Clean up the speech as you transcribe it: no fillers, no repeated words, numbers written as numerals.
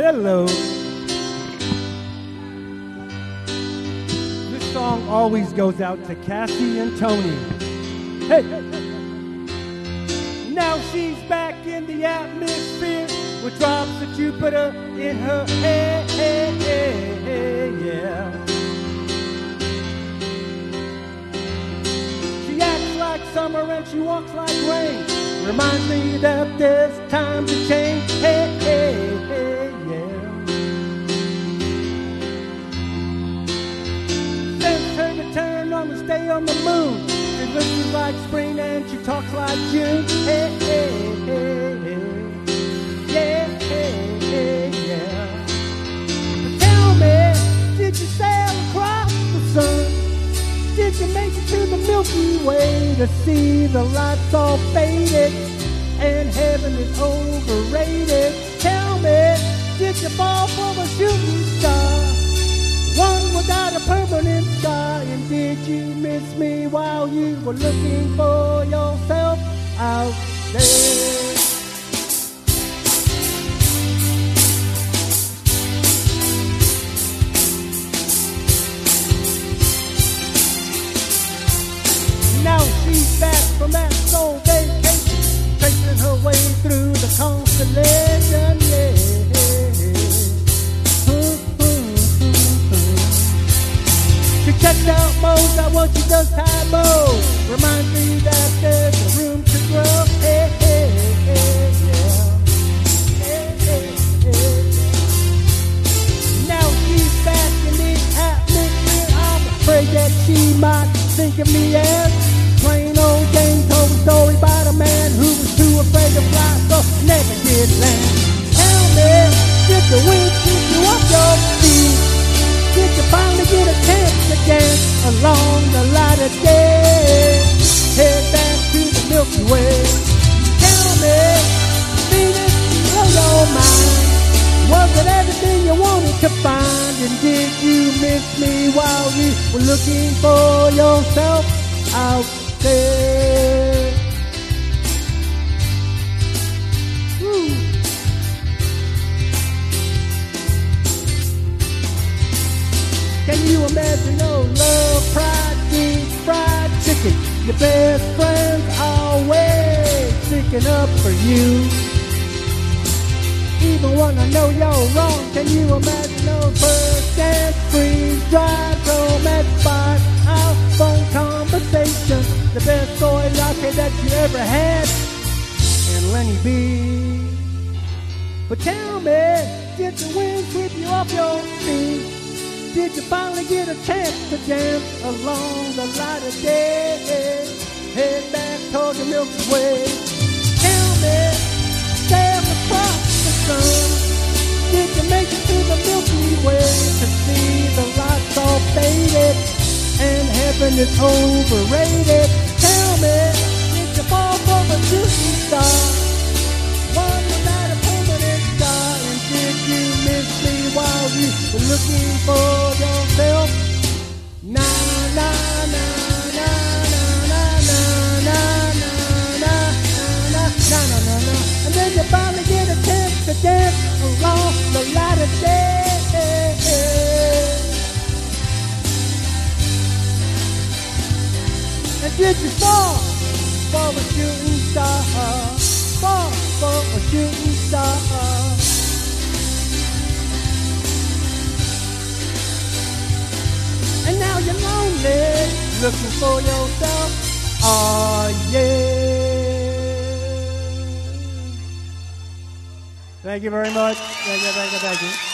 Hello. This song always goes out to Cassie and Tony. Hey! Now she's back in the atmosphere with drops of Jupiter in her hair, yeah. She acts like summer and she walks like rain. Reminds me that there's time to change, yeah. Sends her to turn on and stay on the moon. She looks like spring and she talks like June, yeah. But tell me, did you sail across the sun? Did you make it to the Milky Way to see the lights all faded and heaven is overrated? Tell me, did you fall from a shooting star, one without a permanent scar? And did you miss me while you were looking for yourself out there? Now she's back from that soul vacation, tracing her way through the constellation, yeah. She checked out Mo's, that what she does Tybo. Reminds me that there's a room to grow, yeah. Now she's back in the atmosphere. I'm afraid that she might think of me as plain old Jane told a story about a man who was too afraid to fly, so never did land. Tell me, did the wind keep you off your feet? Did you finally get a chance to dance along the light of day? Head back to the Milky Way. Tell me, Venus, blow your mind. Was it everything you wanted to find? And did you miss me while you were looking for yourself out there? Woo. Can you imagine love, pride, deep fried chicken? Your best friends always sticking up for you. Even when I know you're wrong, can you imagine those first dance, freeze, drive, romance, fire, out phone conversation? The best toy latte that you ever had, and Lenny B. But tell me, did the wind sweep you off your feet? Did you finally get a chance to dance along the light of day? Head back toward the Milky Way. Tell me, sail across the sun. Did you make it to the Milky Way to see the lights all faded and heaven is overrated? Tell me, did you fall from a shooting star, one without a permanent star? And did you miss me while you were looking for yourself? Na na na na na na na na na na na na. And then you finally get a chance to dance along the light of day. And did you fall for a shooting star? Fall for a shooting star? And now you're lonely, looking for yourself. Oh yeah. Thank you very much. Thank you.